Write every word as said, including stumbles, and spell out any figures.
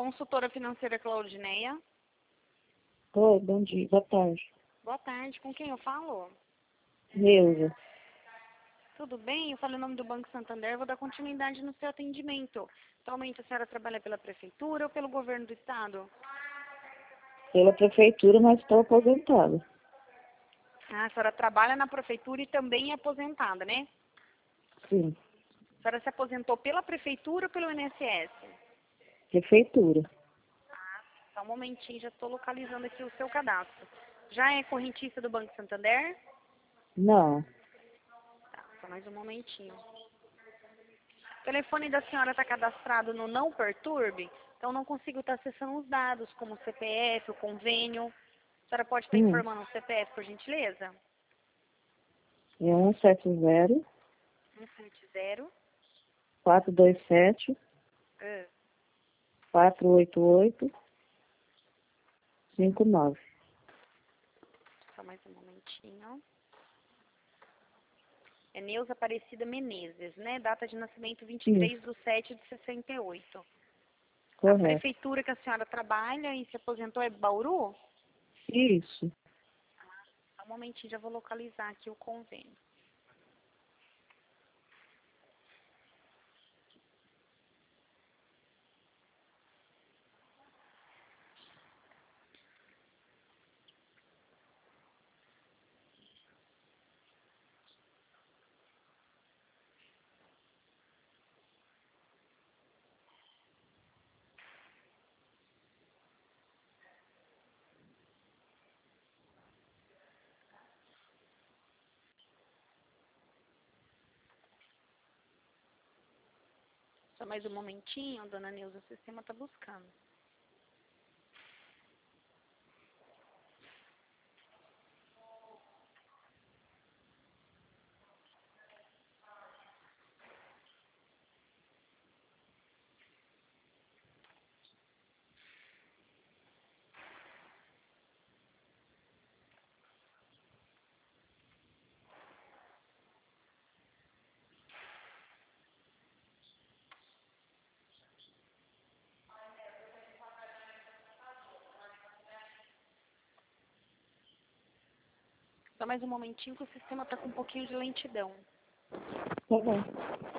Consultora financeira Claudineia. Oi, bom dia, boa tarde. Boa tarde, com quem eu falo? Neuza. Tudo bem? Eu falei o nome do Banco Santander, vou dar continuidade no seu atendimento. Atualmente a senhora trabalha pela Prefeitura ou pelo Governo do Estado? Pela prefeitura, mas estou aposentada. Ah, a senhora trabalha na Prefeitura e também é aposentada, né? Sim, A senhora se aposentou pela Prefeitura ou pelo I N S S? prefeitura. Só um momentinho, já estou localizando aqui o seu cadastro. Já é correntista do Banco Santander? Não, Tá, só mais um momentinho. O telefone da senhora está cadastrado no Não Perturbe, então não consigo estar acessando os dados, como o C P F, o convênio. A senhora pode estar hum, informando o C P F, por gentileza? é um sete zero, um sete zero. quatro dois sete, Ah, quatro oito oito, cinco nove. só mais um momentinho. É Neuza Aparecida Menezes, né? Data de nascimento vinte e três Isso, de sete de sessenta e oito. A correto. prefeitura que a senhora trabalha e se aposentou é Bauru? Isso. Só um momentinho, já vou localizar aqui o convênio. Só mais um momentinho, dona Neuza, o sistema está buscando. Só mais um momentinho que o sistema está com um pouquinho de lentidão. Tá bom.